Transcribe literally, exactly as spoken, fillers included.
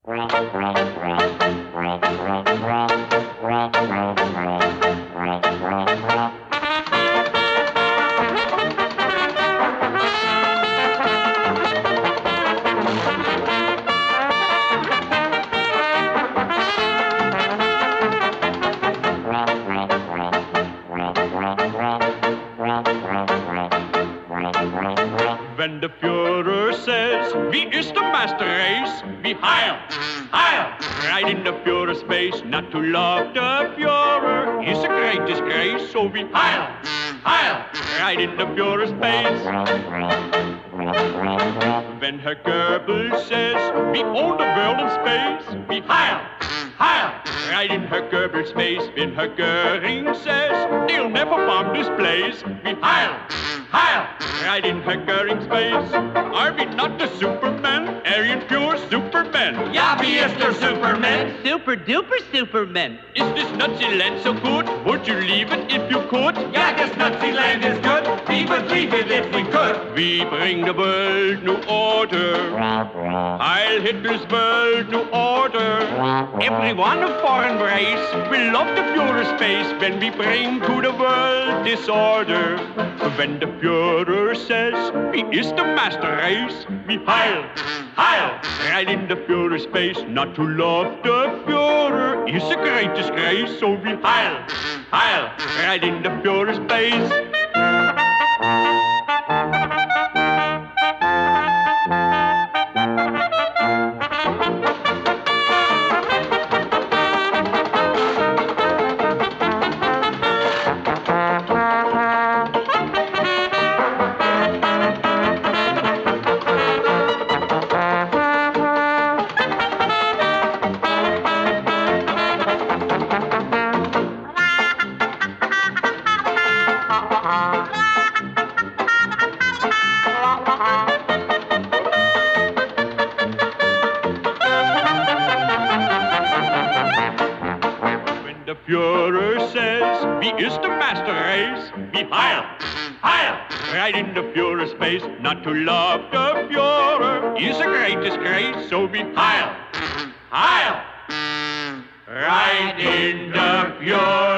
When the Führer says, wie ist der Master Race? Wie Heil, Heil, right in the Führer's face. Not to love the Führer is a great disgrace. So wie Heil, Heil, right in the Führer's face. When Herr Goebbels says, we own the world in space. Wie Heil, Heil, right in Herr Goebbels' face. When Herr Göring says, they'll never bomb this place. Wie Heil, Heil, right in Herr Göring's face. Are we not the Superman? Aryan pure Superman. Ja, wie ist der Superman? Super duper Superman. Is this Nazi land so good? Would you leave it if you could? Ja, this Nazi land is good. We would leave it if we could. We bring the world new order. Heil Hitler's world new order. Everyone of foreign race will love the Führer's face when we bring to the world disorder. When the Führer says, wie ist der Master Race? Wie Heil, Heil, right in the Führer's face. Not to love the Führer is a great disgrace. So wie Heil, Heil, right in the Führer's face. The Führer says, wie ist der Master Race? Wie Heil, Heil, right in the Führer's face. Not to love the Führer is a great disgrace. So wie Heil, Heil, right in the Führer.